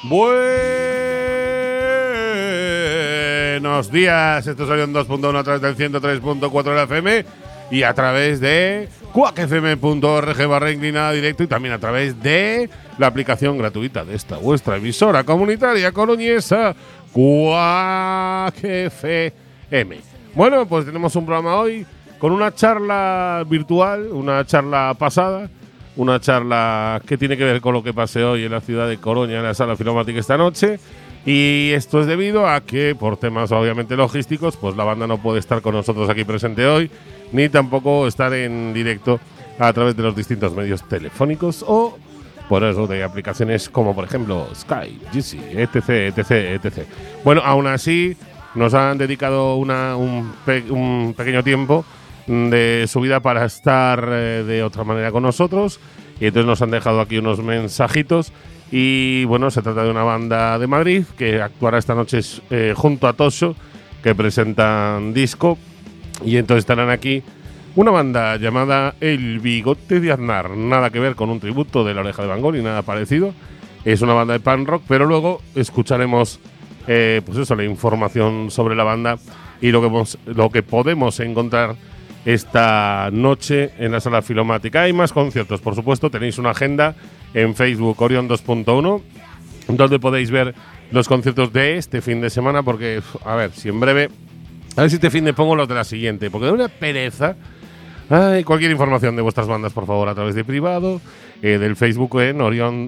Buenos días, esto es Orión 2.1 a través del 103.4 de la FM y a través de cuacfm.org/inclinada directo y también a través de la aplicación gratuita de esta vuestra emisora comunitaria coruñesa, Cuac FM. Bueno, pues tenemos un programa hoy con una charla virtual, una charla pasada, una charla que tiene que ver con lo que pase hoy en la ciudad de Coruña, en la Sala Filomática esta noche. Y esto es debido a que, por temas obviamente logísticos, pues la banda no puede estar con nosotros aquí presente hoy, ni tampoco estar en directo a través de los distintos medios telefónicos o por eso de aplicaciones como, por ejemplo, Skype, Jitsi, etc. Bueno, aún así, nos han dedicado un pequeño tiempo de su vida para estar de otra manera con nosotros, y entonces nos han dejado aquí unos mensajitos. Y bueno, se trata de una banda de Madrid que actuará esta noche junto a Tosho, que presentan disco, y entonces estarán aquí una banda llamada El Bigote de Aznar, nada que ver con un tributo de La Oreja de Van Gogh ni nada parecido. Es una banda de punk rock, pero luego escucharemos pues eso, la información sobre la banda y lo que podemos encontrar esta noche en la Sala Filomática. Hay más conciertos, por supuesto, tenéis una agenda en Facebook Orión 2.1, donde podéis ver los conciertos de este fin de semana, porque, a ver, si en breve, a ver si este fin de pongo los de la siguiente, porque de una pereza. Cualquier información de vuestras bandas, por favor, a través de privado, del Facebook en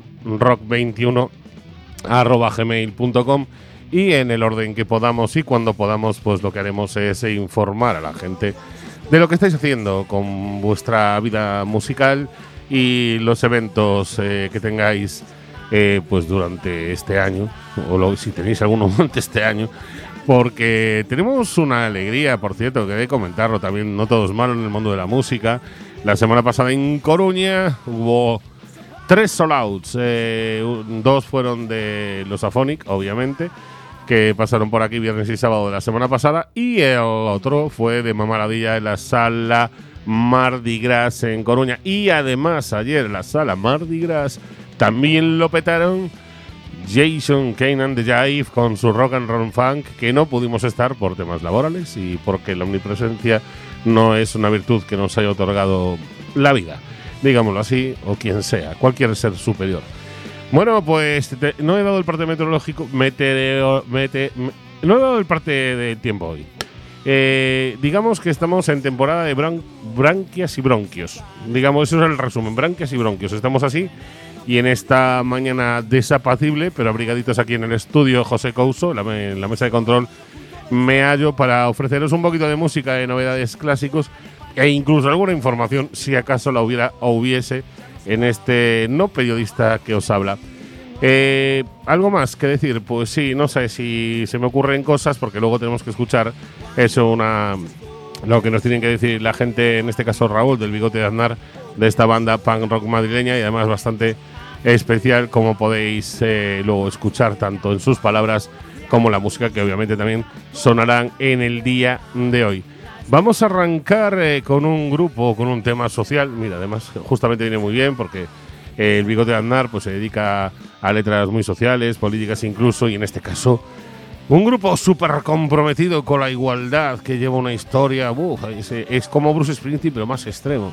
orionrock21@gmail.com, y en el orden que podamos y cuando podamos, pues lo que haremos es informar a la gente de lo que estáis haciendo con vuestra vida musical y los eventos que tengáis pues durante este año, o si tenéis alguno durante este año, porque tenemos una alegría, por cierto, que de comentarlo también, no todo es malo en el mundo de la música. La semana pasada en Coruña hubo 3 sold-outs, 2 fueron de los Aphonic, obviamente, que pasaron por aquí viernes y sábado de la semana pasada, y el otro fue de Mamaradilla en la Sala Mardi Gras en Coruña. Y además ayer en la Sala Mardi Gras también lo petaron Jason Kane and the Jive con su Rock and Roll Funk, que no pudimos estar por temas laborales y porque la omnipresencia no es una virtud que nos haya otorgado la vida, digámoslo así, o quien sea, cualquier ser superior. Bueno, pues no he dado el parte meteorológico, no he dado el parte del tiempo hoy. Digamos que estamos en temporada de branquias y bronquios. Digamos, eso es el resumen, branquias y bronquios. Estamos así, y en esta mañana desapacible, pero abrigaditos aquí en el estudio José Couso, en la mesa de control, me hallo para ofreceros un poquito de música, de novedades clásicos e incluso alguna información, si acaso la hubiera o hubiese, en este no periodista que os habla. ¿Algo más que decir? Pues sí, no sé si se me ocurren cosas, porque luego tenemos que escuchar eso, lo que nos tienen que decir la gente, en este caso Raúl, del Bigote de Aznar, de esta banda punk rock madrileña, y además bastante especial, como podéis luego escuchar tanto en sus palabras como la música, que obviamente también sonarán en el día de hoy. Vamos a arrancar con un grupo, con un tema social. Mira, además justamente viene muy bien porque el Bigote de Aznar pues se dedica a letras muy sociales, políticas incluso, y en este caso un grupo súper comprometido con la igualdad, que lleva una historia, es como Bruce Springsteen pero más extremo.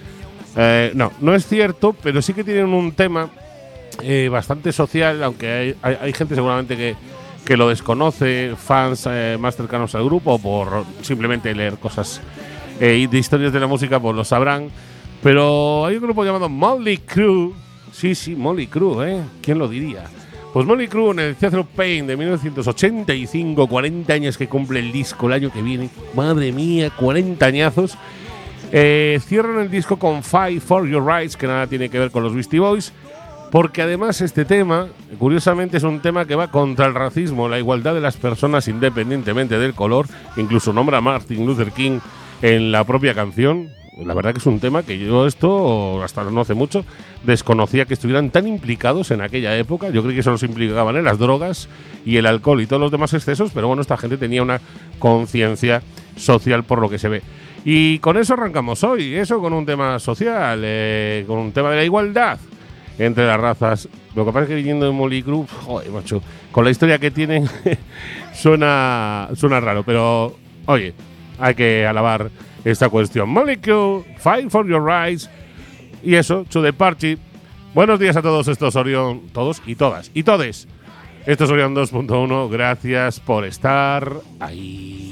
No es cierto, pero sí que tienen un tema bastante social, aunque hay gente seguramente que lo desconoce, fans más cercanos al grupo, por simplemente leer cosas de historias de la música, pues lo sabrán. Pero hay un grupo llamado Mötley Crüe. Sí, Mötley Crüe, ¿quién lo diría? Pues Mötley Crüe en el Theatre of Pain de 1985, 40 años que cumple el disco el año que viene. Madre mía, 40 añazos. Cierran el disco con Fight for Your Rights, que nada tiene que ver con los Beastie Boys, porque además este tema, curiosamente, es un tema que va contra el racismo, la igualdad de las personas independientemente del color. Incluso nombra a Martin Luther King en la propia canción. La verdad que es un tema que yo hasta no hace mucho desconocía que estuvieran tan implicados en aquella época. Yo creí que solo se implicaban en las drogas y el alcohol y todos los demás excesos, pero bueno, esta gente tenía una conciencia social por lo que se ve. Y con eso arrancamos hoy, eso con un tema social, con un tema de la igualdad. entre las razas. Lo que pasa es que viniendo de Mötley Crüe, joder, macho, con la historia que tienen, suena raro, pero oye, hay que alabar esta cuestión. Mötley Crüe, Fight for Your Rights, y eso, To The Party. Buenos días a todos, esto es Orión, todos y todas, y todes. Esto es Orión 2.1, gracias por estar ahí.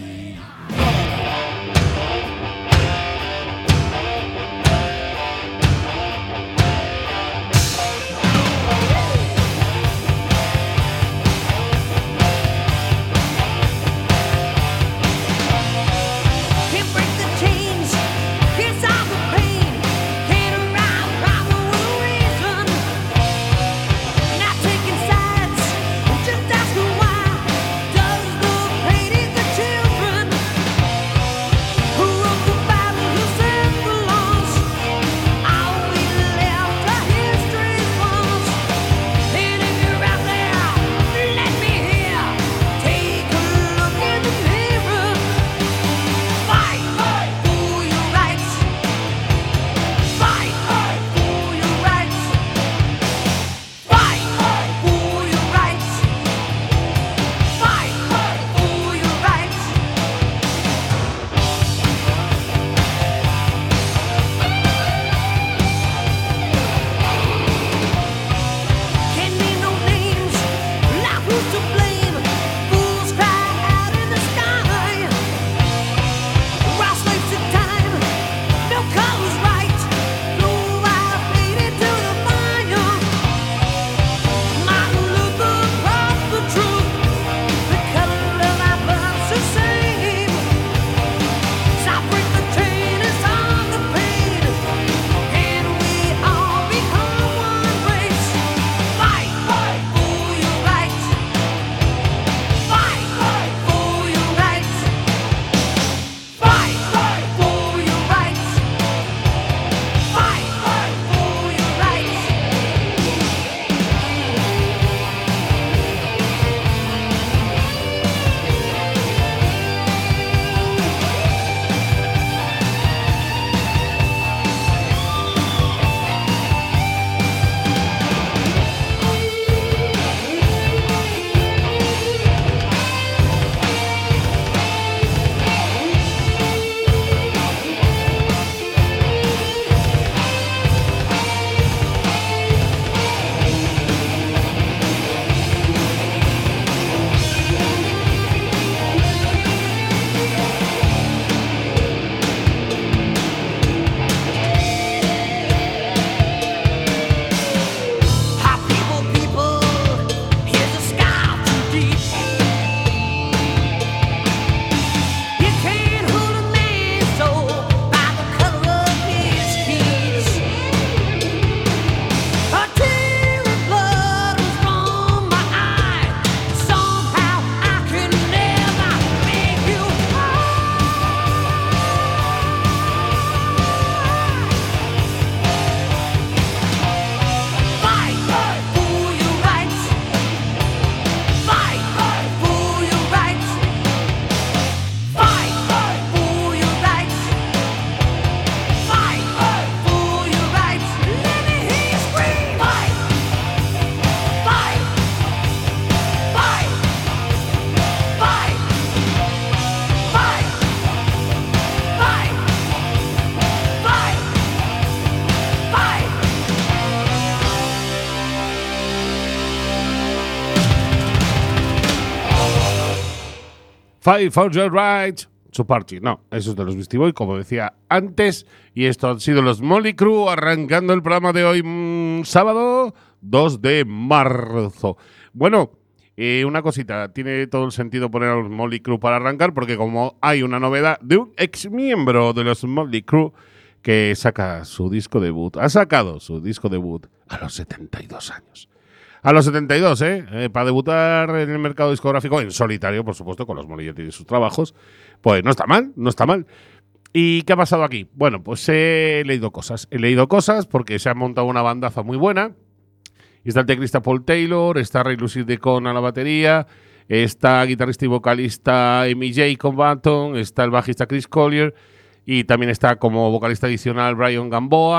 Fight for your right to party. No, eso es de los Beastie Boys, como decía antes. Y esto han sido los Mötley Crüe arrancando el programa de hoy, sábado 2 de marzo. Bueno, una cosita. Tiene todo el sentido poner a los Mötley Crüe para arrancar, porque como hay una novedad de un ex miembro de los Mötley Crüe que saca su disco debut, ha sacado su disco debut a los 72 años. A los 72, para debutar en el mercado discográfico, en solitario, por supuesto, con los Molletti y sus trabajos, pues no está mal, no está mal. ¿Y qué ha pasado aquí? Bueno, pues he leído cosas porque se ha montado una bandaza muy buena. Está el teclista Paul Taylor, está Ray Lucis Deacon a la batería, está guitarrista y vocalista Amy Jacob Banton, está el bajista Chris Collier y también está como vocalista adicional Brian Gamboa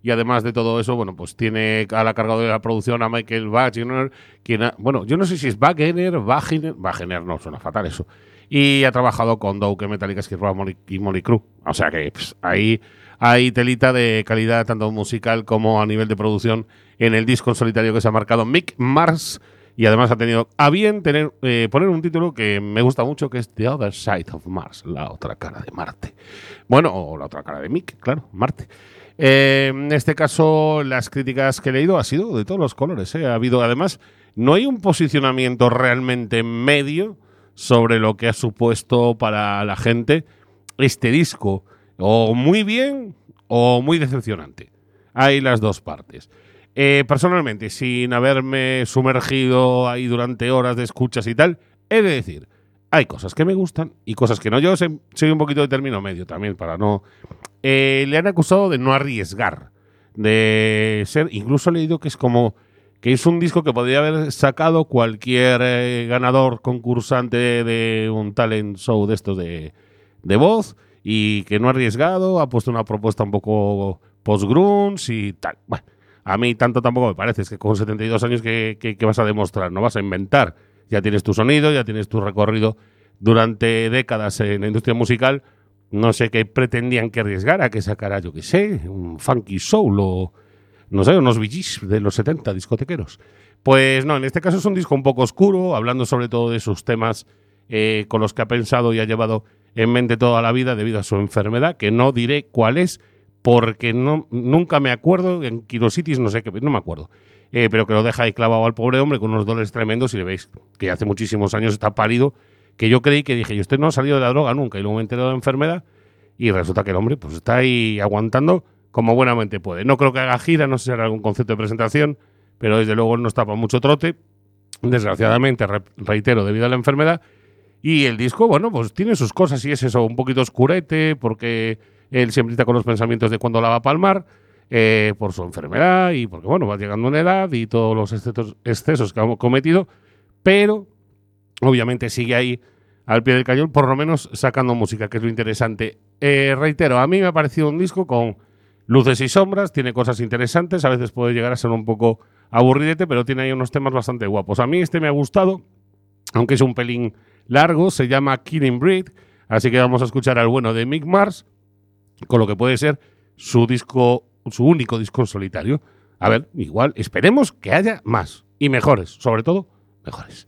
y además de todo eso, bueno, pues tiene a la carga de la producción a Michael Wagener, bueno, yo no sé si es Wagener, no, suena fatal eso, y ha trabajado con Doug, Metallica, Skid Row y Motley Crue, o sea que pues, ahí hay telita de calidad tanto musical como a nivel de producción en el disco en solitario que se ha marcado Mick Mars. Y además ha tenido a bien poner un título que me gusta mucho, que es The Other Side of Mars, la otra cara de Marte. Bueno, o la otra cara de Mick, claro, Marte. En este caso, las críticas que he leído ha sido de todos los colores. Ha habido, además, no hay un posicionamiento realmente medio sobre lo que ha supuesto para la gente este disco. O muy bien o muy decepcionante. Hay las dos partes. Personalmente, sin haberme sumergido ahí durante horas de escuchas y tal, he de decir, hay cosas que me gustan y cosas que no. Yo soy un poquito de término medio también, para no... le han acusado de no arriesgar, de ser... Incluso he leído que es como... que es un disco que podría haber sacado cualquier ganador, concursante de un talent show de estos de voz, y que no ha arriesgado, ha puesto una propuesta un poco post-grunge y tal. Bueno, a mí tanto tampoco me parece, es que con 72 años que vas a demostrar, no vas a inventar. Ya tienes tu sonido, ya tienes tu recorrido durante décadas en la industria musical. No sé qué pretendían que arriesgara, que sacara, yo qué sé, un funky soul o, no sé, unos Bee Gees de los 70 discotequeros. Pues no, en este caso es un disco un poco oscuro, hablando sobre todo de sus temas con los que ha pensado y ha llevado en mente toda la vida debido a su enfermedad, que no diré cuál es, porque nunca me acuerdo, en quirositis no sé qué, no me acuerdo, pero que lo deja ahí clavado al pobre hombre con unos dolores tremendos y le veis que hace muchísimos años está pálido, que yo creí que dije, y usted no ha salido de la droga nunca, y luego me enteré de la enfermedad y resulta que el hombre pues está ahí aguantando como buenamente puede. No creo que haga gira, no sé si hará algún concepto de presentación, pero desde luego él no está para mucho trote, desgraciadamente, reitero, debido a la enfermedad. Y el disco, bueno, pues tiene sus cosas y es eso, un poquito oscurete, porque él siempre está con los pensamientos de cuándo la va a palmar, por su enfermedad y porque, bueno, va llegando en edad y todos los excesos que ha cometido, pero obviamente sigue ahí al pie del cañón, por lo menos sacando música, que es lo interesante. Reitero, a mí me ha parecido un disco con luces y sombras, tiene cosas interesantes, a veces puede llegar a ser un poco aburridete, pero tiene ahí unos temas bastante guapos. A mí este me ha gustado, aunque es un pelín largo, se llama Killing Breed, así que vamos a escuchar al bueno de Mick Mars, con lo que puede ser su único disco en solitario. A ver, igual, esperemos que haya más y mejores, sobre todo, mejores.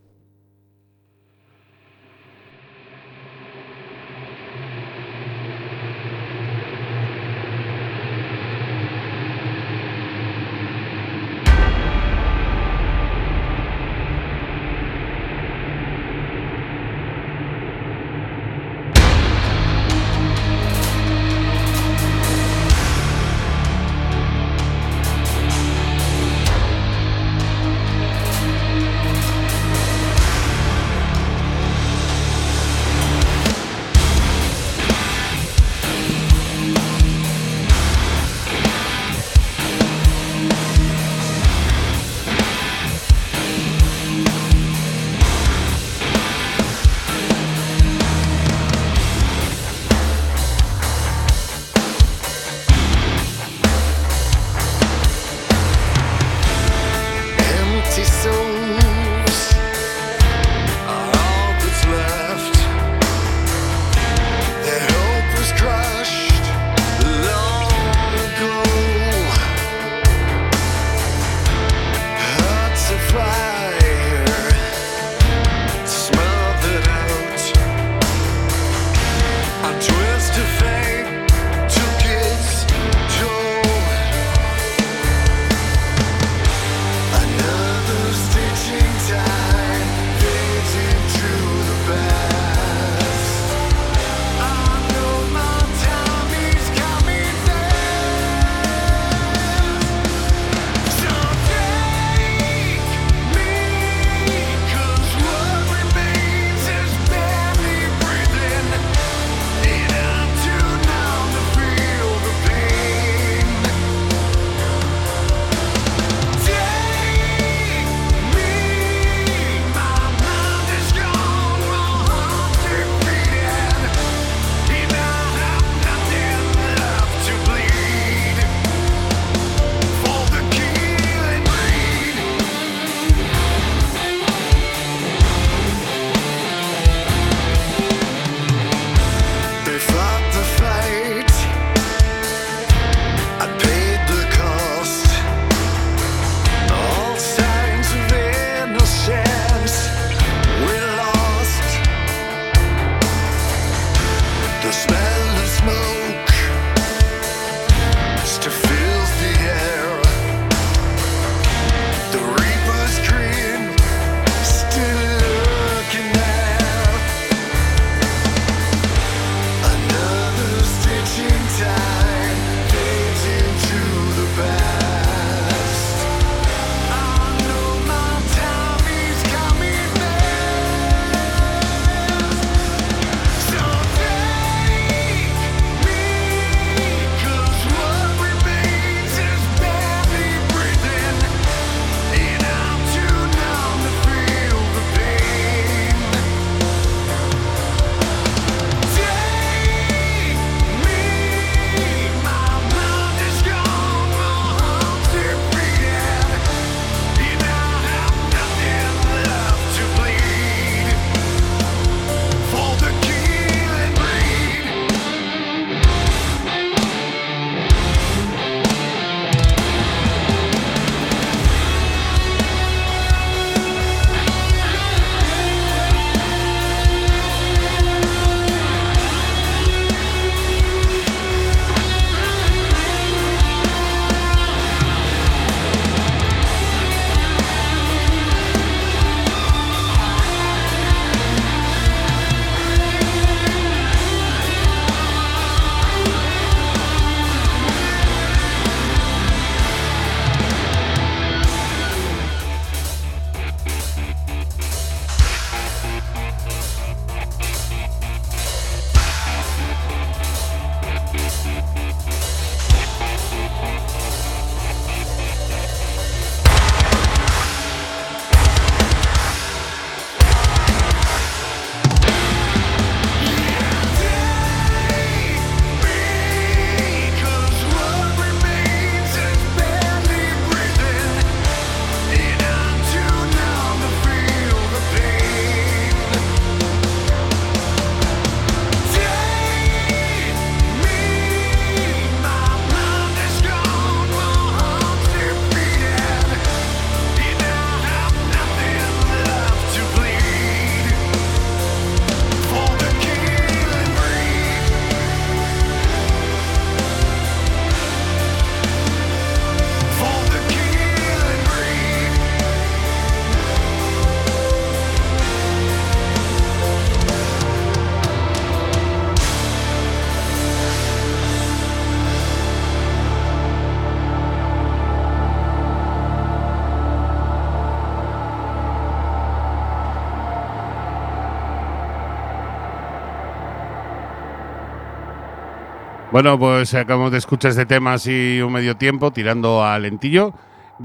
Bueno, pues acabamos de escuchar este tema así un medio tiempo, tirando a lentillo,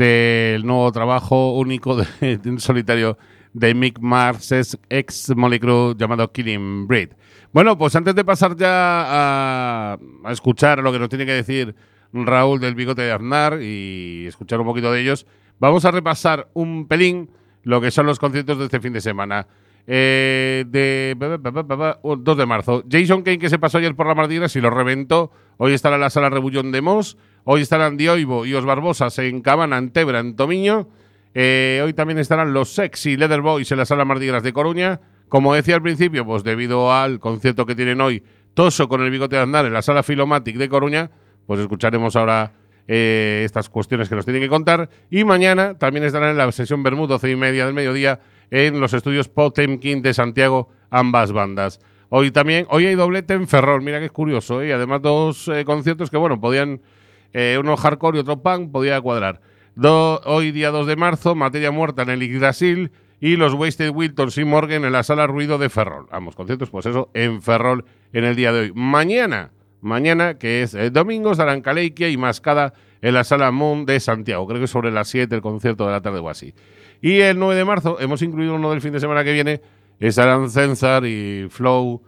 del nuevo trabajo único de un solitario de Mick Mars, ex Molecule, llamado Killing Breed. Bueno, pues antes de pasar ya a escuchar lo que nos tiene que decir Raúl del Bigote de Aznar y escuchar un poquito de ellos, vamos a repasar un pelín lo que son los conciertos de este fin de semana. 2 de marzo. Jason Kane, que se pasó ayer por la Mardi Gras y lo reventó. Hoy estará en la Sala Rebullón de Mos. Hoy estarán Dioivo y Os Barbosas en Cabana, en Tebra, en Tomiño. Hoy también estarán los Sexy Leather Boys en la Sala Mardi Gras de Coruña. Como decía al principio, pues debido al concierto que tienen hoy Toso con el Bigote de Aznar en la Sala Filomatic de Coruña, pues escucharemos ahora estas cuestiones que nos tienen que contar. Y mañana también estarán en la sesión Bermud, 12:30 del mediodía, en los estudios Potemkin de Santiago, ambas bandas. Hoy hay doblete en Ferrol, mira que es curioso, ¿eh? Además 2 conciertos que, bueno, podían, uno hardcore y otro punk, podía cuadrar. Hoy, día 2 de marzo, Materia Muerta en el Yggdrasil y los Wasted Wiltons y Morgan en la Sala Ruido de Ferrol. Ambos conciertos, pues eso, en Ferrol en el día de hoy. Mañana, que es domingo, estarán Caleiquia y Mascada en la Sala Moon de Santiago. Creo que es sobre las 7 el concierto de la tarde o así. Y el 9 de marzo hemos incluido uno del fin de semana que viene. Estarán Censar y Flow.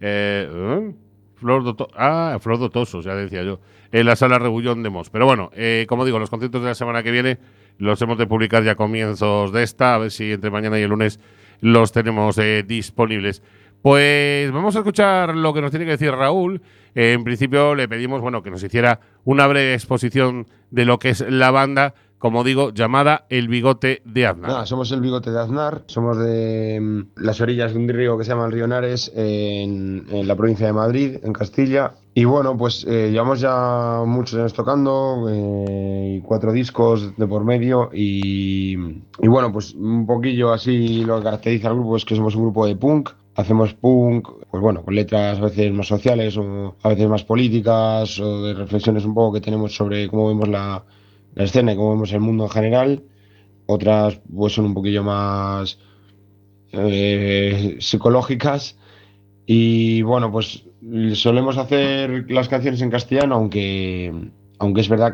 Flor Dotosos, ya decía yo. En la Sala Rebullón de Mos. Pero bueno, como digo, los conciertos de la semana que viene los hemos de publicar ya a comienzos de esta. A ver si entre mañana y el lunes los tenemos disponibles. Pues vamos a escuchar lo que nos tiene que decir Raúl. En principio le pedimos, bueno, que nos hiciera una breve exposición de lo que es la banda, como digo, llamada El Bigote de Aznar. Nada, somos El Bigote de Aznar, somos de las orillas de un río que se llama el río Nares, en la provincia de Madrid, en Castilla. Y bueno, pues llevamos ya muchos años tocando, 4 discos de por medio y bueno, pues un poquillo así lo que caracteriza al grupo es que somos un grupo de punk. Hacemos punk, pues bueno, con letras a veces más sociales o a veces más políticas o de reflexiones un poco que tenemos sobre cómo vemos la escena y cómo vemos el mundo en general. Otras pues son un poquillo más psicológicas y bueno, pues solemos hacer las canciones en castellano, aunque es verdad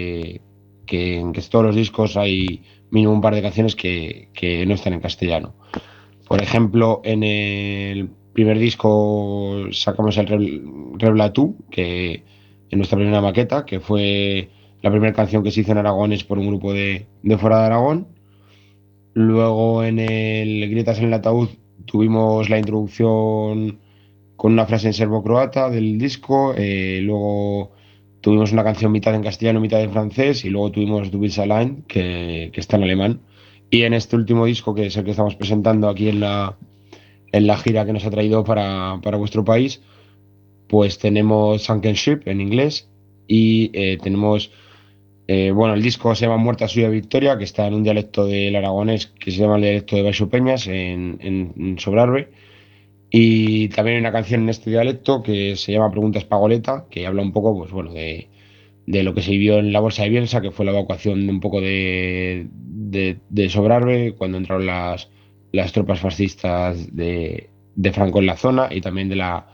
que en casi todos los discos hay mínimo un par de canciones que no están en castellano. Por ejemplo, en el primer disco sacamos el Reblatú, que en nuestra primera maqueta, que fue la primera canción que se hizo en aragonés por un grupo de fuera de Aragón. Luego en el Grietas en el ataúd tuvimos la introducción con una frase en serbo-croata del disco. Luego tuvimos una canción mitad en castellano, mitad en francés. Y luego tuvimos Du bist allein, que está en alemán. Y en este último disco, que es el que estamos presentando aquí en la gira que nos ha traído para vuestro país, pues tenemos Sunken Ship en inglés y tenemos, bueno, el disco se llama Muerta Suya Victoria, que está en un dialecto del aragonés que se llama el dialecto de Baixo Peñas en Sobrarbe. Y también hay una canción en este dialecto que se llama Preguntas Pagoleta, que habla un poco, pues bueno, de lo que se vivió en la Bolsa de Bielsa, que fue la evacuación de un poco de Sobrarbe cuando entraron las tropas fascistas de Franco en la zona y también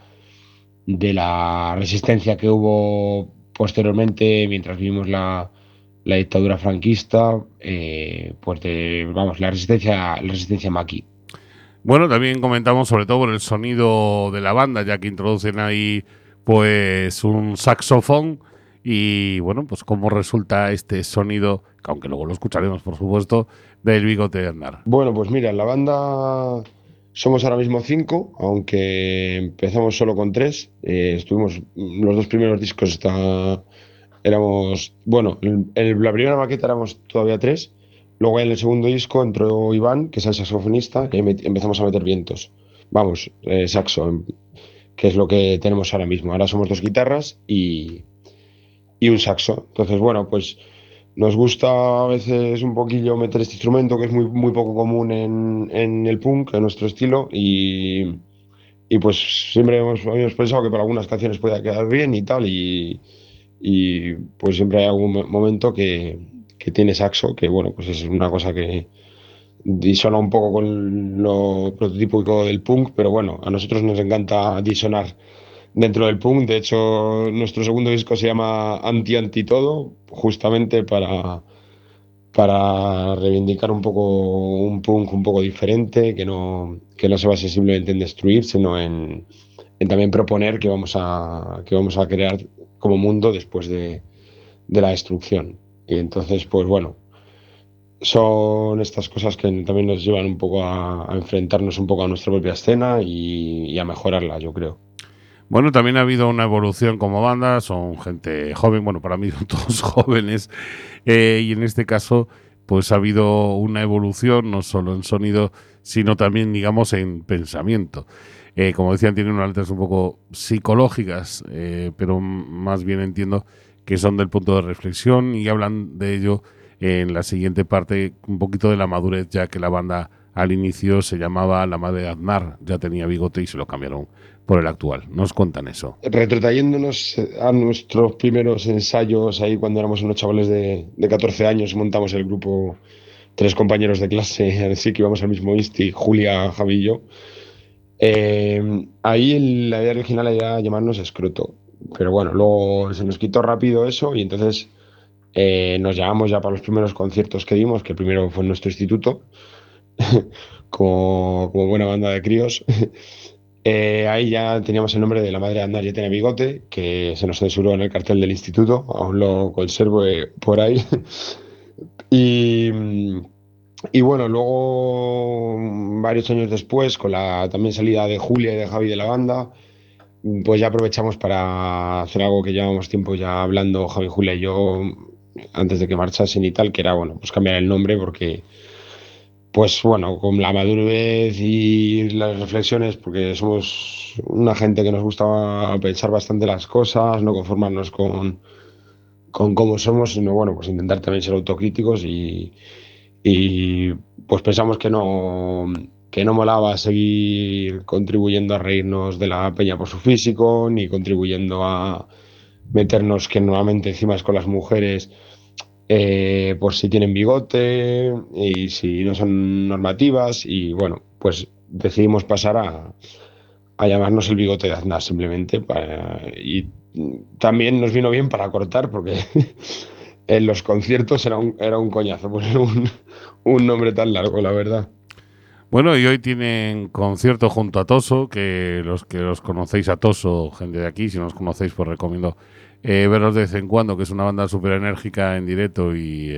de la resistencia que hubo posteriormente mientras vivimos la dictadura franquista, pues vamos, la resistencia maquis. Bueno, también comentamos sobre todo por el sonido de la banda, ya que introducen ahí pues un saxofón y bueno, pues cómo resulta este sonido, que aunque luego lo escucharemos por supuesto, del Bigote de Aznar. Bueno, pues mira, en la banda somos ahora mismo 5, aunque empezamos solo con 3. Estuvimos los 2 primeros discos, éramos, bueno, en la primera maqueta éramos todavía 3. Luego en el segundo disco entró Iván, que es el saxofonista, y empezamos a meter vientos. Vamos, saxo, que es lo que tenemos ahora mismo. Ahora somos 2 guitarras y un saxo. Entonces, bueno, pues nos gusta a veces un poquillo meter este instrumento que es muy, muy poco común en el punk, en nuestro estilo, y pues siempre habíamos pensado que para algunas canciones podía quedar bien y tal, y pues siempre hay algún momento que tiene saxo, que bueno, pues es una cosa que disona un poco con lo prototípico del punk, pero bueno, a nosotros nos encanta disonar dentro del punk. De hecho, nuestro segundo disco se llama Anti Todo, justamente para reivindicar un poco un punk un poco diferente, que no se base simplemente en destruir, sino en también proponer que vamos a crear como mundo después de la destrucción. Y entonces, pues bueno, son estas cosas que también nos llevan un poco a enfrentarnos un poco a nuestra propia escena y a mejorarla, yo creo. Bueno, también ha habido una evolución como banda, son gente joven, bueno, para mí son todos jóvenes, y en este caso, pues ha habido una evolución, no solo en sonido, sino también, digamos, en pensamiento. Como decían, tienen unas letras un poco psicológicas, pero más bien entiendo que son del punto de reflexión y hablan de ello en la siguiente parte, un poquito de la madurez, ya que la banda al inicio se llamaba La Madre de Aznar, ya tenía bigote y se lo cambiaron por el actual. Nos cuentan eso. Retrotrayéndonos a nuestros primeros ensayos ahí cuando éramos unos chavales de 14 años, montamos el grupo, 3 compañeros de clase, así que íbamos al mismo ISTI, Julia, Javi y yo. Ahí la idea original era llamarnos Escroto, pero bueno, luego se nos quitó rápido eso y entonces nos llamamos ya para los primeros conciertos que dimos, que primero fue en nuestro instituto, como buena banda de críos. Ahí ya teníamos el nombre de La Madre de Andar ya tiene bigote, que se nos censuró en el cartel del instituto, aún lo conservo por ahí. Y, y bueno, luego, varios años después, con la también salida de Julia y de Javi de la banda, pues ya aprovechamos para hacer algo que llevamos tiempo ya hablando, Javi, Julia y yo, antes de que marchasen y tal, que era, bueno, pues cambiar el nombre porque, pues bueno, con la madurez y las reflexiones, porque somos una gente que nos gusta pensar bastante las cosas, no conformarnos con cómo somos, sino, bueno, pues intentar también ser autocríticos y pues pensamos que no molaba seguir contribuyendo a reírnos de la peña por su físico, ni contribuyendo a meternos que normalmente encima es con las mujeres, por si tienen bigote y si no son normativas. Y bueno, pues decidimos pasar a llamarnos el bigote de Aznar simplemente. Y también nos vino bien para cortar porque en los conciertos era un coñazo poner un nombre tan largo, la verdad. Bueno, y hoy tienen concierto junto a Toso, que los conocéis a Toso, gente de aquí, si no os conocéis, pues recomiendo verlos de vez en cuando, que es una banda súper enérgica en directo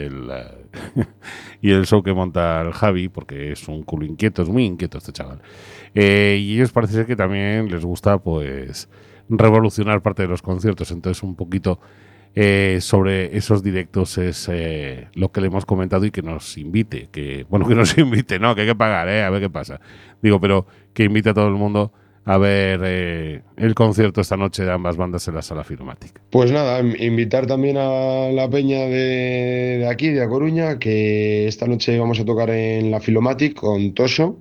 y el show que monta el Javi, porque es un culo inquieto, es muy inquieto este chaval. Y ellos parece ser que también les gusta, pues, revolucionar parte de los conciertos, entonces un poquito sobre esos directos es lo que le hemos comentado y que nos invite, que bueno, que nos invite, no, que hay que pagar, a ver qué pasa. Digo, pero que invite a todo el mundo a ver el concierto esta noche de ambas bandas en la Sala Firmatic. Pues nada, invitar también a la peña de aquí, de A Coruña, que esta noche vamos a tocar en la Filomatic con Toso,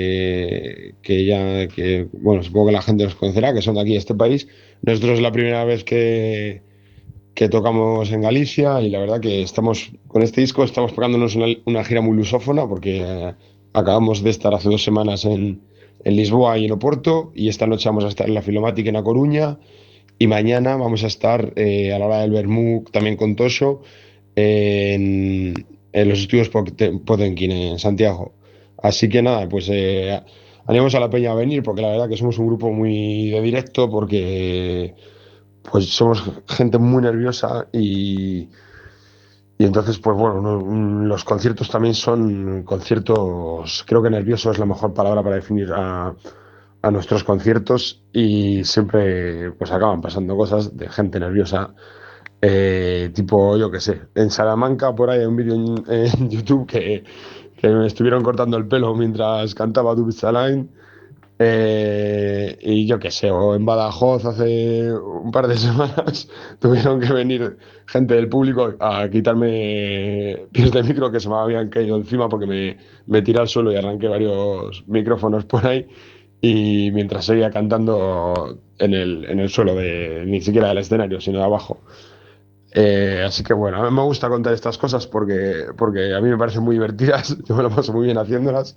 que bueno, supongo que la gente los conocerá, que son de aquí, de este país. Nosotros es la primera vez que tocamos en Galicia y la verdad que estamos, con este disco estamos pegándonos una gira muy lusófona porque acabamos de estar hace 2 semanas en Lisboa y en Oporto, y esta noche vamos a estar en la Filomatic en A Coruña. Y mañana vamos a estar a la hora del Vermú también con Toso en los estudios Potenkin en Santiago. Así que nada, pues animamos a la peña a venir porque la verdad que somos un grupo muy de directo porque pues somos gente muy nerviosa y entonces pues bueno, los conciertos también son conciertos, creo que nervioso es la mejor palabra para definir a nuestros conciertos, y siempre pues acaban pasando cosas de gente nerviosa, tipo yo qué sé, en Salamanca por ahí hay un vídeo en YouTube que me estuvieron cortando el pelo mientras cantaba Dubs Line. Y yo qué sé, o en Badajoz hace un par de semanas tuvieron que venir gente del público a quitarme pies de micro que se me habían caído encima porque me tiré al suelo y arranqué varios micrófonos por ahí. Y mientras seguía cantando en el suelo, ni siquiera del escenario, sino de abajo. Así que bueno, a mí me gusta contar estas cosas porque a mí me parecen muy divertidas, yo me lo paso muy bien haciéndolas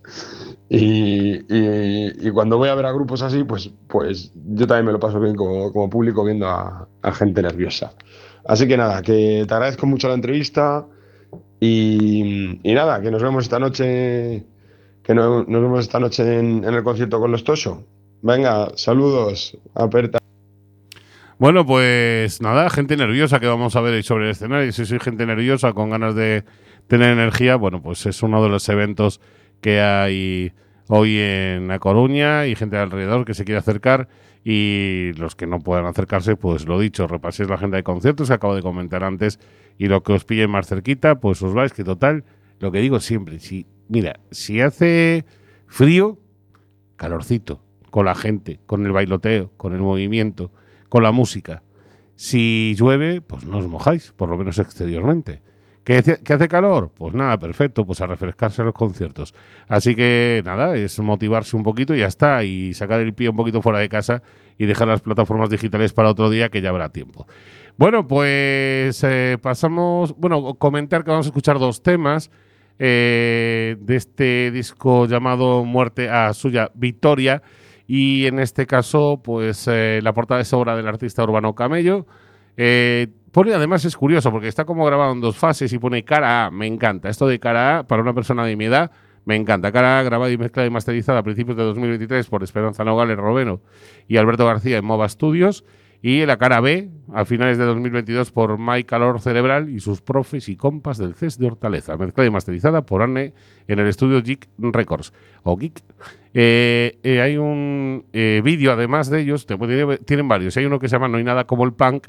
y cuando voy a ver a grupos así, pues yo también me lo paso bien como público viendo a gente nerviosa. Así que nada, que te agradezco mucho la entrevista y nada, que nos vemos esta noche, nos vemos esta noche en el concierto con los Toso. Venga, saludos, aperta. Bueno, pues nada, gente nerviosa que vamos a ver ahí sobre el escenario. Si soy gente nerviosa con ganas de tener energía, bueno, pues es uno de los eventos que hay hoy en A Coruña y gente alrededor que se quiere acercar, y los que no puedan acercarse, pues lo dicho, repaséis la agenda de conciertos que acabo de comentar antes y lo que os pille más cerquita, pues os vais, que total, lo que digo siempre, mira, si hace frío, calorcito, con la gente, con el bailoteo, con el movimiento, con la música. Si llueve, pues no os mojáis, por lo menos exteriormente. ¿Qué hace calor? Pues nada, perfecto, pues a refrescarse a los conciertos. Así que nada, es motivarse un poquito y ya está, y sacar el pie un poquito fuera de casa y dejar las plataformas digitales para otro día, que ya habrá tiempo. Bueno, pues pasamos, bueno, comentar que vamos a escuchar dos temas de este disco llamado Muerte a Suya Victoria, y en este caso, pues la portada es obra del artista Urbano Camello. Pone, además es curioso porque está como grabado en dos fases y pone cara A. Me encanta. Esto de cara A, para una persona de mi edad, me encanta. Cara A, grabada y mezclada y masterizada a principios de 2023 por Esperanza Nogales Robeno y Alberto García en Mova Studios. Y la cara B, a finales de 2022, por Mike Calor Cerebral y sus profes y compas del CES de Hortaleza. Mezclada y masterizada por Anne en el estudio Geek Records. O Geek. Hay un vídeo, además de ellos, tienen varios. Hay uno que se llama No hay nada como el punk,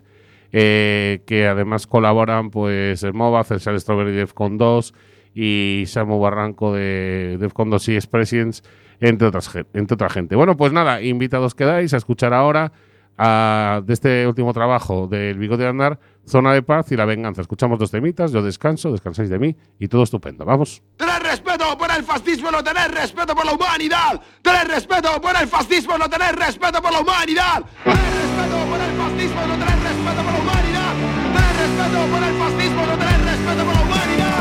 que además colaboran pues Mova, César Strawberry de Defcon 2 y Samu Barranco de Defcon 2 y Expressions, entre otra gente. Bueno, pues nada, invitados quedáis a escuchar ahora de este último trabajo del Bigote de Andar, Zona de Paz y La Venganza. Escuchamos 2 temitas, yo descanso, descansáis de mí y todo estupendo. Vamos. Tener respeto por el fascismo, no tener respeto por la humanidad. Tener respeto por el fascismo, no tener respeto por la humanidad. Tener respeto por el fascismo, no tener respeto por la humanidad. Tener respeto por el fascismo, no tener respeto por la humanidad.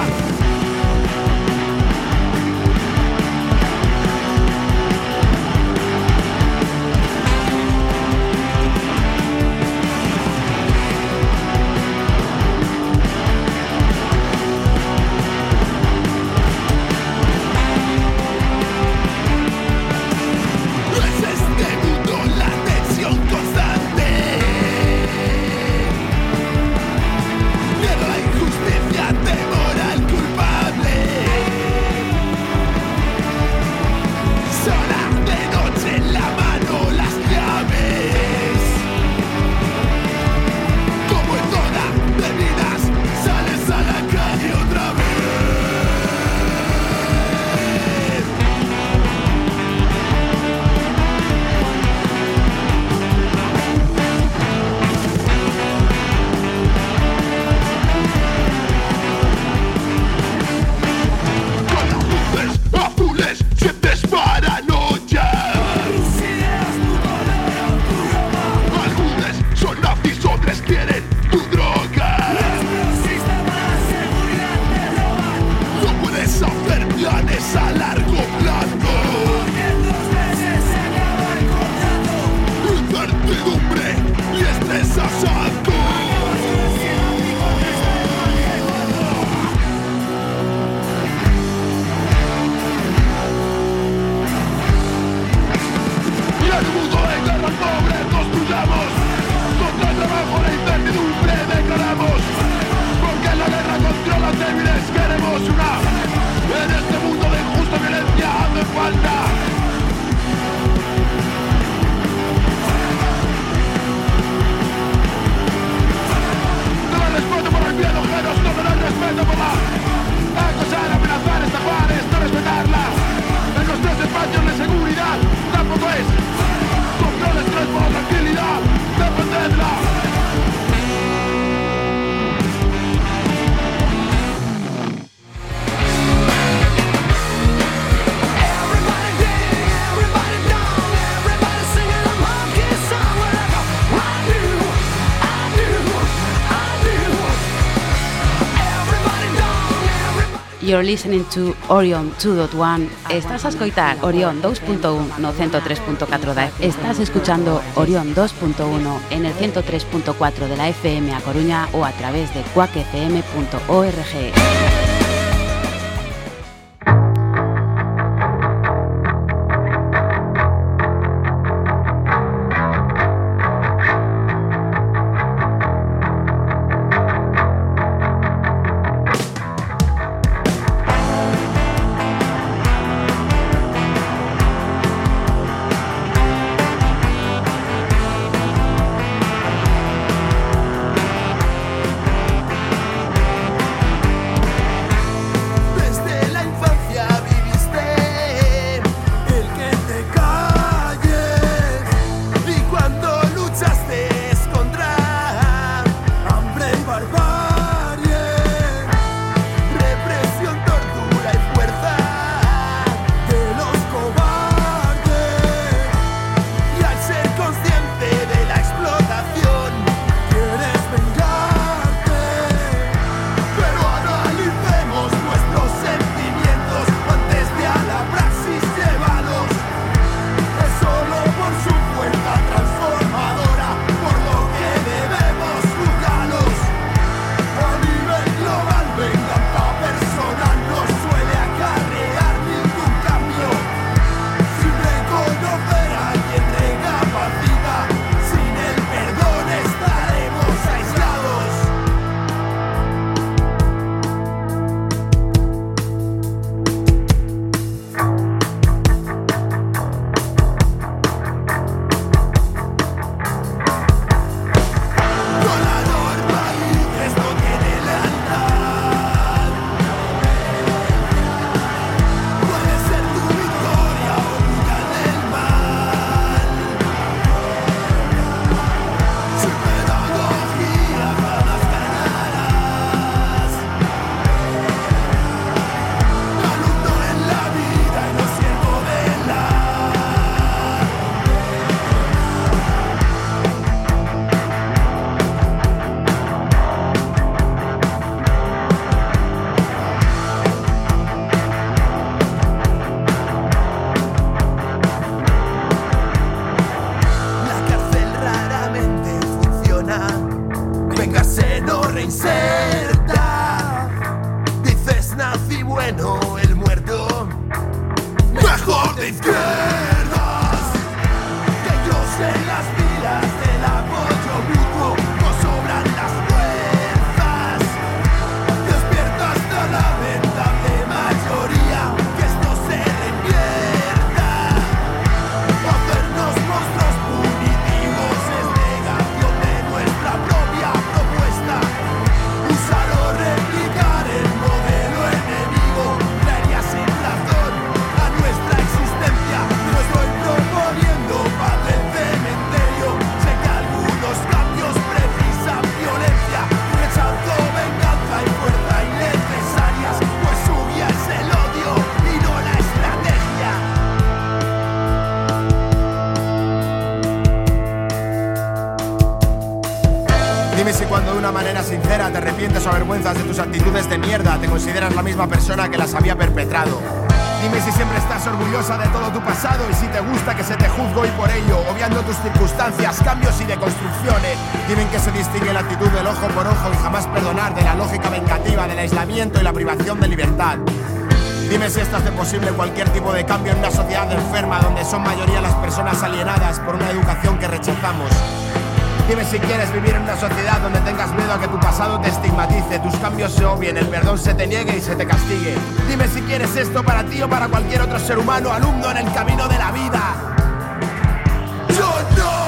You're listening to Orion 2.1. Estás a escoitar Orion 2.1 no 103.4 da FM. Estás escuchando Orion 2.1 en el 103.4 de la FM a Coruña o a través de cuacfm.org. Dime si cuando de una manera sincera te arrepientes o avergüenzas de tus actitudes de mierda, te consideras la misma persona que las había perpetrado. Dime si siempre estás orgullosa de todo tu pasado y si te gusta que se te juzgue hoy por ello, obviando tus circunstancias, cambios y deconstrucciones. Dime en qué se distingue la actitud del ojo por ojo y jamás perdonar de la lógica vengativa del aislamiento y la privación de libertad. Dime si esto hace posible cualquier tipo de cambio en una sociedad enferma donde son mayoría las personas alienadas por una educación que rechazamos. Dime si quieres vivir en una sociedad donde tengas miedo a que tu pasado te estigmatice, tus cambios se obvien, el perdón se te niegue y se te castigue. Dime si quieres esto para ti o para cualquier otro ser humano, alumno en el camino de la vida. ¡Yo no!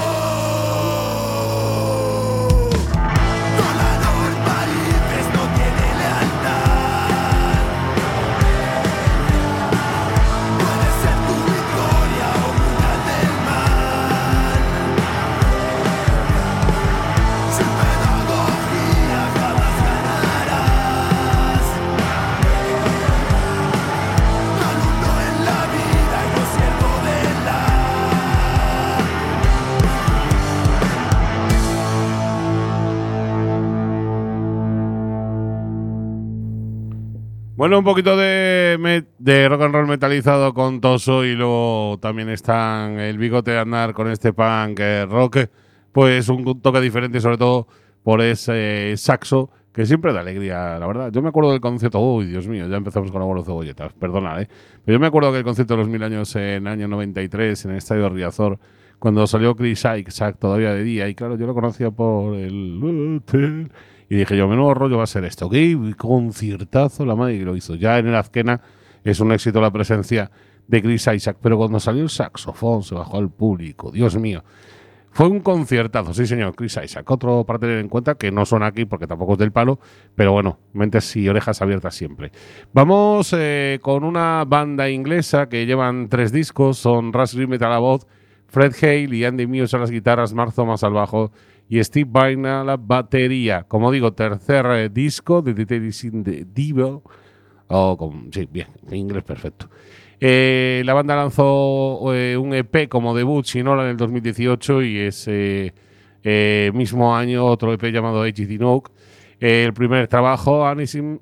Bueno, un poquito de rock and roll metalizado con Toso y luego también están el Bigote de Andar con este punk rock, pues un toque diferente, sobre todo por ese saxo que siempre da alegría, la verdad. Yo me acuerdo del concierto, uy, Dios mío, ya empezamos con Abuelo Cebolletas, perdonad, pero yo me acuerdo que el concierto de los 1000 años en el año 93 en el Estadio de Riazor, cuando salió Chris Isaak todavía de día, y claro, yo lo conocía por el hotel. Y dije yo, menudo rollo va a ser esto. ¡Qué conciertazo la madre que lo hizo! Ya en el Azkena es un éxito la presencia de Chris Isaak, pero cuando salió el saxofón se bajó al público. Dios mío. Fue un conciertazo, sí señor, Chris Isaak. Otro para tener en cuenta que no suena aquí porque tampoco es del palo, pero bueno, mentes y orejas abiertas siempre. Vamos con una banda inglesa que llevan 3 discos, son Russ Grimmett a la voz, Fred Hale y Andy Muse a las guitarras, Mark Thomas al bajo y Steve Vine a la batería. Como digo, tercer disco de The Tales in the Devil. Sí, bien, en inglés perfecto. La banda lanzó un EP como debut, Shinola, en el 2018 y ese mismo año otro EP llamado H.D. Nook. El primer trabajo, Animism.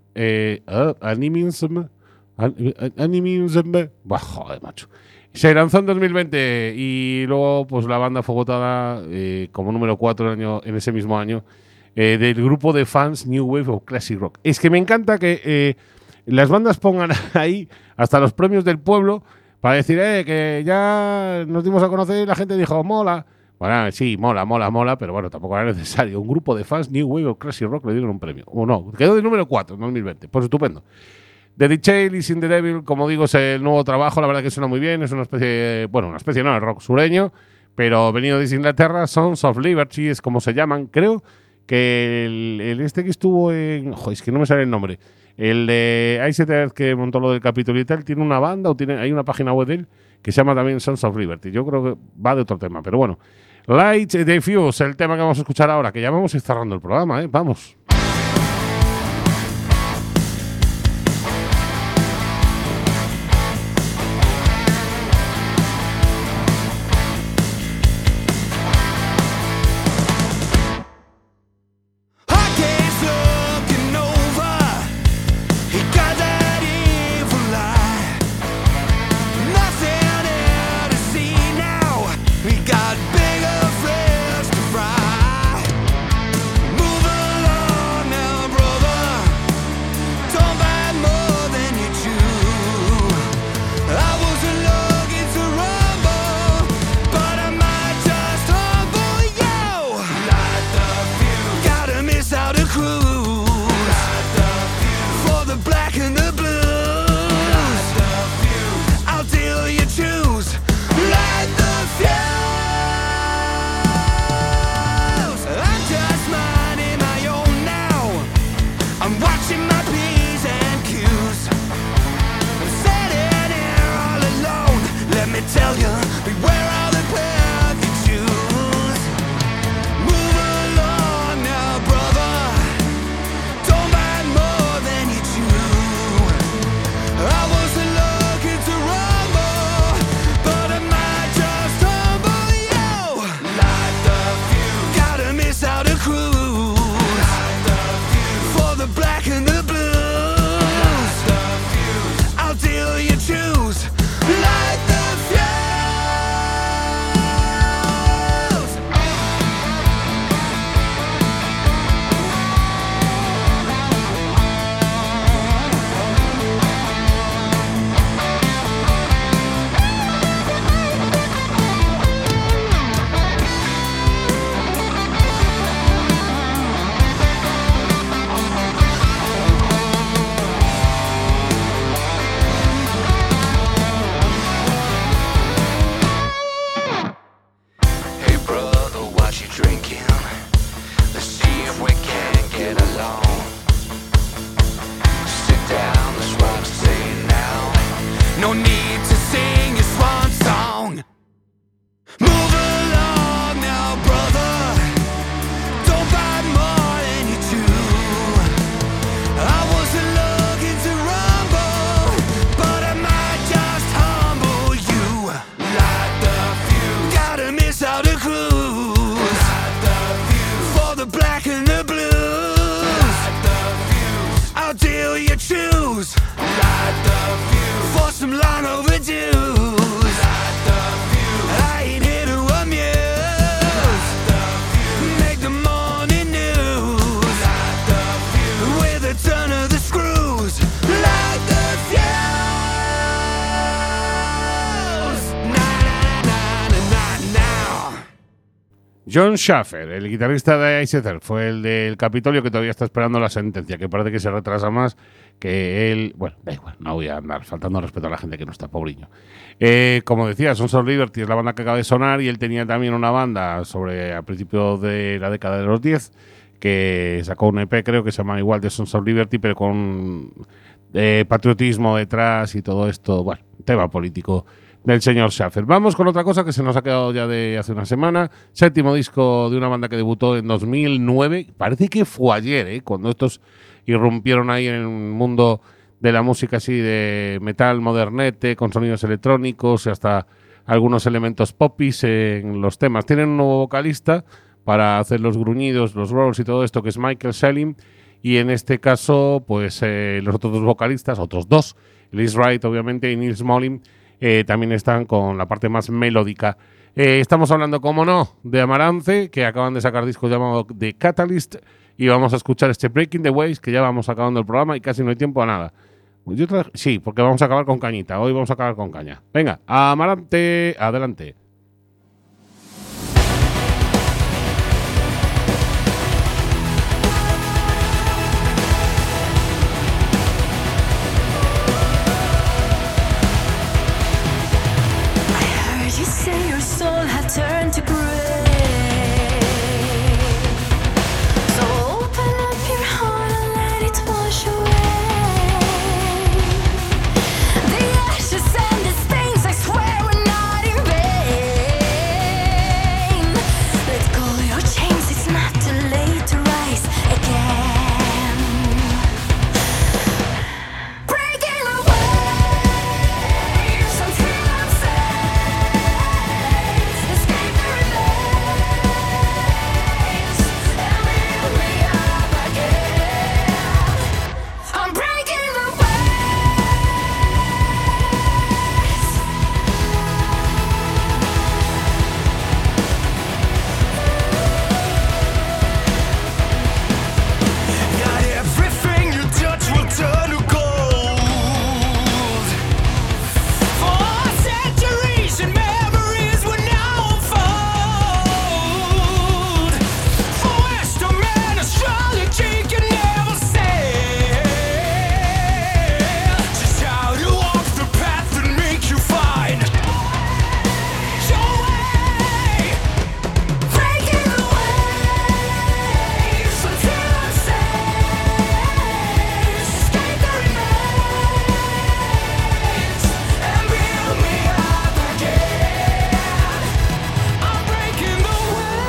Joder, macho. Se lanzó en 2020 y luego pues la banda fue votada como número 4 en ese mismo año del grupo de fans New Wave of Classic Rock. Es que me encanta que las bandas pongan ahí hasta los premios del pueblo para decir que ya nos dimos a conocer y la gente dijo, mola. Bueno, sí, mola, pero bueno, tampoco era necesario. Un grupo de fans New Wave of Classic Rock le dieron un premio. O no, quedó de número 4 en 2020. Pues estupendo. The Tales in the Devil, como digo, es el nuevo trabajo, la verdad que suena muy bien, es una especie, no, es rock sureño, pero venido desde Inglaterra, Sons of Liberty es como se llaman, creo que el este que estuvo en, es que no me sale el nombre, el de Ice que montó lo del capítulo y tal, tiene una banda o hay una página web de él que se llama también Sons of Liberty, yo creo que va de otro tema, pero bueno. Light the Fuse, el tema que vamos a escuchar ahora, que ya vamos a ir cerrando el programa, vamos. Got bigger fish to fry. Move along. John Schaffer, el guitarrista de Iced, fue el del Capitolio que todavía está esperando la sentencia, que parece que se retrasa más que él. Bueno, da igual, no voy a andar faltando respeto a la gente que no está, pobriño. Como decía, Sons of Liberty es la banda que acaba de sonar y él tenía también una banda a principios de la década de los 10 que sacó un EP, creo que se llama igual de Sons of Liberty, pero con patriotismo detrás y todo esto, bueno, tema político del señor Schaffer. Vamos con otra cosa que se nos ha quedado ya de hace una semana. 7º disco de una banda que debutó en 2009. Parece que fue ayer, cuando estos irrumpieron ahí en el mundo de la música así de metal modernete, con sonidos electrónicos y hasta algunos elementos popis en los temas. Tienen un nuevo vocalista para hacer los gruñidos, los rolls y todo esto, que es Michael Selling. Y en este caso, pues los otros dos vocalistas, otros dos, Liz Wright obviamente y Neil Smolin, también están con la parte más melódica. Estamos hablando, como no, de Amaranthe, que acaban de sacar disco llamado The Catalyst, y vamos a escuchar este Breaking the Waves, que ya vamos acabando el programa y casi no hay tiempo a nada. Sí, porque vamos a acabar con cañita, hoy vamos a acabar con caña. Venga, Amaranthe, adelante. Turn to gray. So open up your heart and let it wash away. The ashes and the stains, I swear, were not in vain. Let go your chains, it's not too late to rise again. Breaking the waves until I'm safe. Escape the remains and build me up again. I'm breaking the Got everything you touch will turn to gold. For centuries and memories will now unfold. For Western man, astrology can never say just how to walk the path and make you find your way. Breaking the waves until I'm safe. Escape the remains and build me up again. I'm breaking the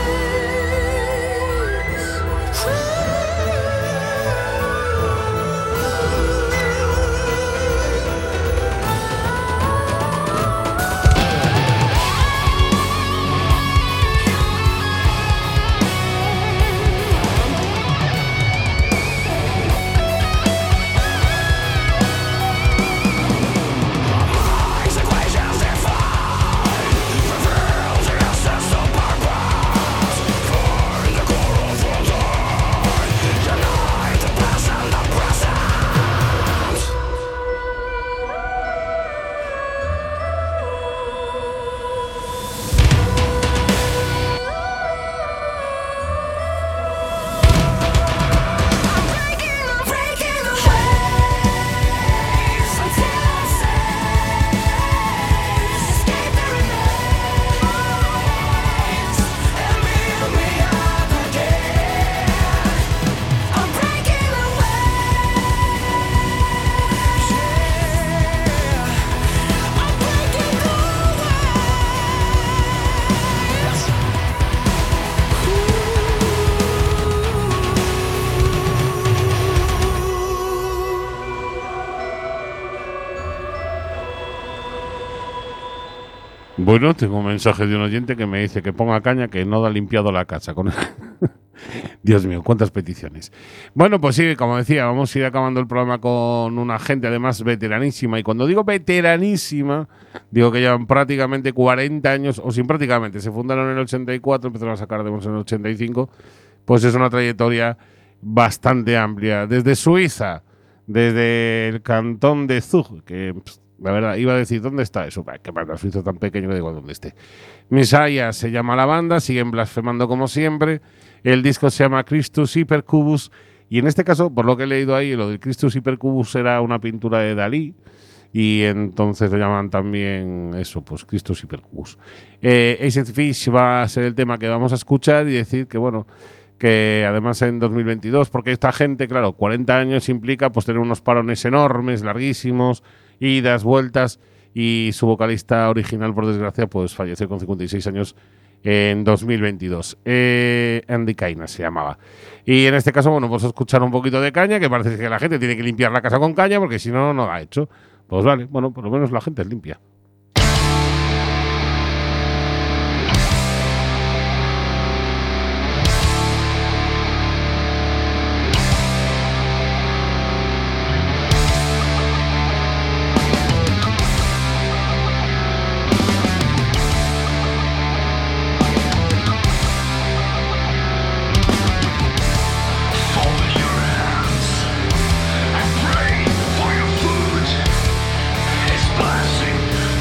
Bueno, tengo un mensaje de un oyente que me dice que ponga caña, que no da limpiado la casa. Dios mío, cuántas peticiones. Bueno, pues sí, como decía, vamos a ir acabando el programa con una gente además veteranísima. Y cuando digo veteranísima, digo que llevan prácticamente 40 años, o sin prácticamente, se fundaron en el 84, empezaron a sacar demos en el 85. Pues es una trayectoria bastante amplia. Desde Suiza, desde el cantón de Zug, que la verdad, iba a decir, ¿dónde está eso? Que para el suizo tan pequeño que digo dónde esté. Messiah se llama la banda, siguen blasfemando como siempre. El disco se llama Christus Hypercubus. Y en este caso, por lo que he leído ahí, lo del Christus Hypercubus era una pintura de Dalí. Y entonces lo llaman también eso, pues Christus Hypercubus. Acid Fish va a ser el tema que vamos a escuchar y decir que, bueno, que además en 2022, porque esta gente, claro, 40 años implica pues tener unos parones enormes, larguísimos, idas, vueltas, y su vocalista original, por desgracia, pues falleció con 56 años en 2022. Andy Kaina se llamaba. Y en este caso, bueno, pues a escuchar un poquito de caña, que parece que la gente tiene que limpiar la casa con caña, porque si no, no lo ha hecho. Pues vale, bueno, por lo menos la gente es limpia. Pray for your food. It's blessing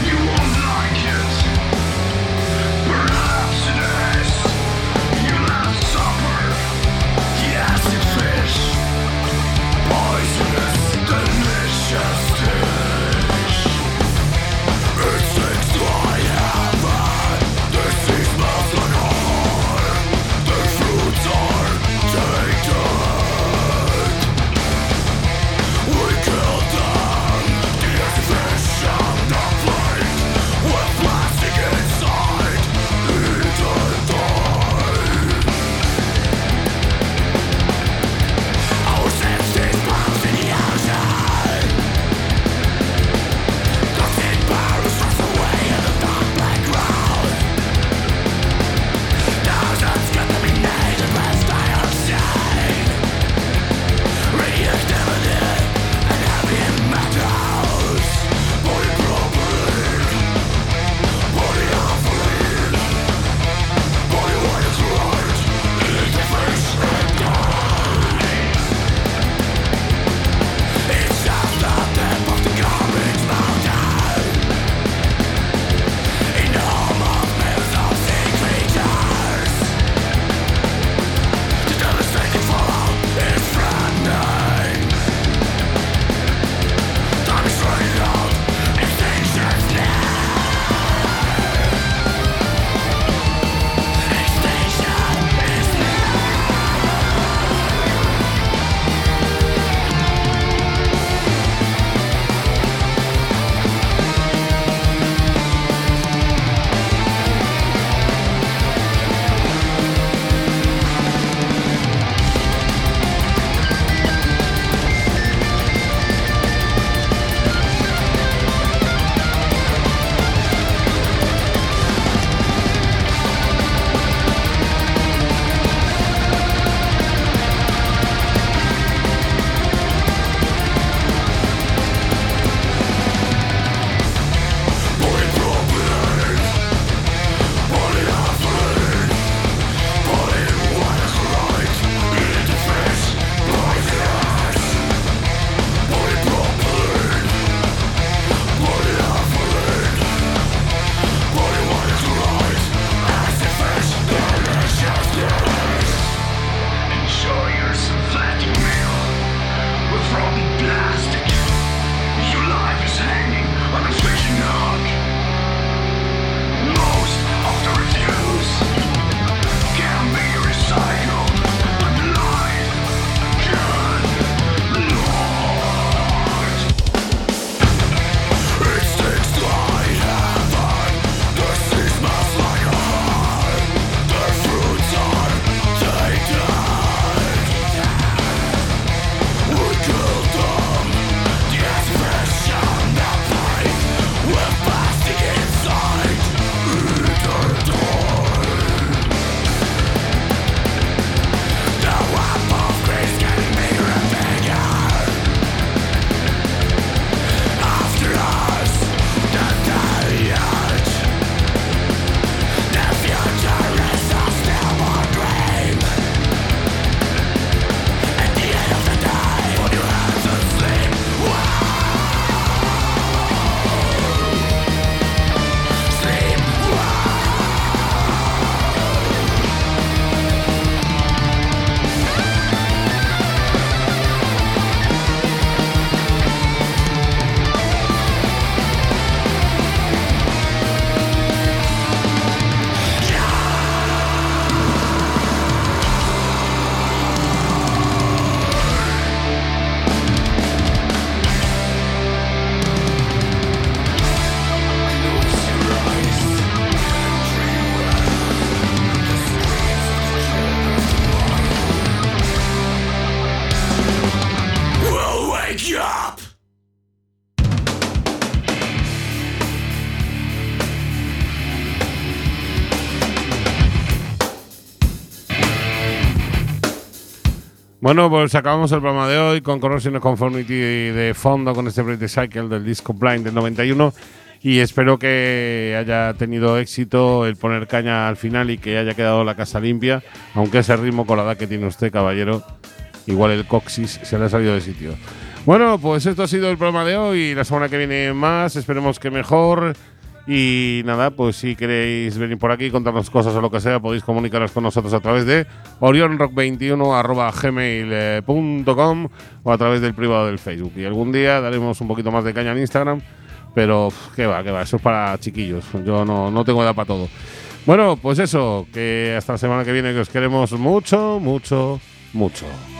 Bueno, pues acabamos el programa de hoy con Corrosion of Conformity de fondo, con este Break the Cycle del disco Blind del 91. Y espero que haya tenido éxito el poner caña al final y que haya quedado la casa limpia. Aunque ese ritmo con la edad que tiene usted, caballero, igual el coxis se le ha salido de sitio. Bueno, pues esto ha sido el programa de hoy. La semana que viene más, esperemos que mejor. Y nada, pues si queréis venir por aquí, contarnos cosas o lo que sea, podéis comunicaros con nosotros a través de orionrock21@gmail.com o a través del privado del Facebook. Y algún día daremos un poquito más de caña en Instagram, pero qué va, eso es para chiquillos. Yo no tengo edad para todo. Bueno, pues eso, que hasta la semana que viene, que os queremos mucho, mucho, mucho.